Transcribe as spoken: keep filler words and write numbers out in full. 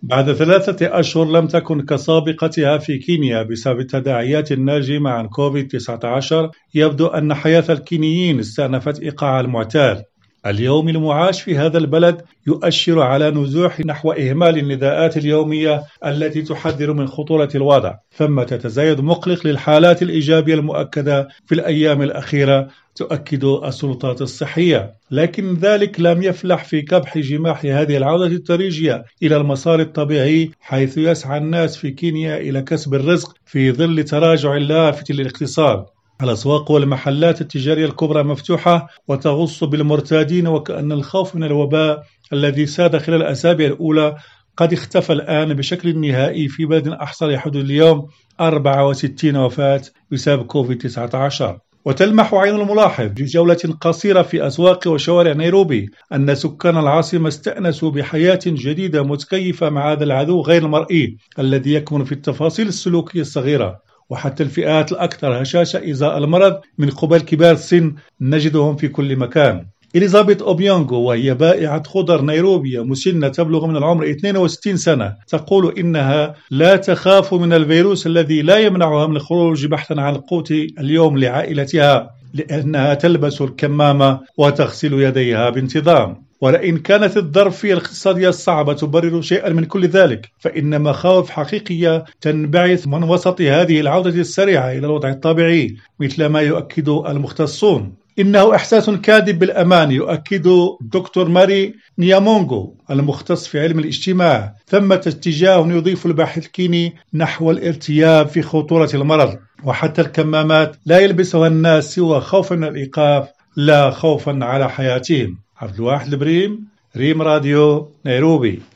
بعد ثلاثة أشهر لم تكن كسابقتها في كينيا بسبب التداعيات الناجمة عن كوفيد تسعة عشر، يبدو أن حياة الكينيين استأنفت إيقاع المعتاد. اليوم المعاش في هذا البلد يؤشر على نزوح نحو إهمال النداءات اليومية التي تحذر من خطورة الوضع. ثمة تزايد مقلق للحالات الإيجابية المؤكدة في الأيام الأخيرة تؤكد السلطات الصحية، لكن ذلك لم يفلح في كبح جماح هذه العودة التدريجية إلى المسار الطبيعي، حيث يسعى الناس في كينيا إلى كسب الرزق في ظل تراجع لافت للاقتصاد. الأسواق والمحلات التجارية الكبرى مفتوحة وتغص بالمرتادين، وكأن الخوف من الوباء الذي ساد خلال الأسابيع الأولى قد اختفى الآن بشكل نهائي في بلد أحصى لحدود اليوم أربعة وستين وفاة بسبب كوفيد تسعة عشر. وتلمح عين الملاحظ في جولة قصيرة في أسواق وشوارع نيروبي أن سكان العاصمة استأنسوا بحياة جديدة متكيفة مع هذا العدو غير المرئي الذي يكمن في التفاصيل السلوكية الصغيرة. وحتى الفئات الأكثر هشاشة إزاء المرض من قبل كبار السن نجدهم في كل مكان. إليزابيث أوبيونغو، وهي بائعة خضر نيروبية مسنة تبلغ من العمر اثنين وستين سنة، تقول إنها لا تخاف من الفيروس الذي لا يمنعها من الخروج بحثا عن قوت اليوم لعائلتها، لأنها تلبس الكمامة وتغسل يديها بانتظام. ولئن كانت الظرف الاقتصادية الصعبة تبرر شيئا من كل ذلك، فإن مخاوف حقيقية تنبعث من وسط هذه العودة السريعة إلى الوضع الطبيعي، مثل ما يؤكد المختصون. إنه إحساس كاذب بالأمان، يؤكد دكتور ماري نيامونغو المختص في علم الاجتماع. ثمة اتجاه يضيف الباحث الكيني نحو الارتياب في خطورة المرض، وحتى الكمامات لا يلبسها الناس سوى خوفا من الإيقاف لا خوفا على حياتهم. عبد الواحد البريم، ريم راديو، نيروبي.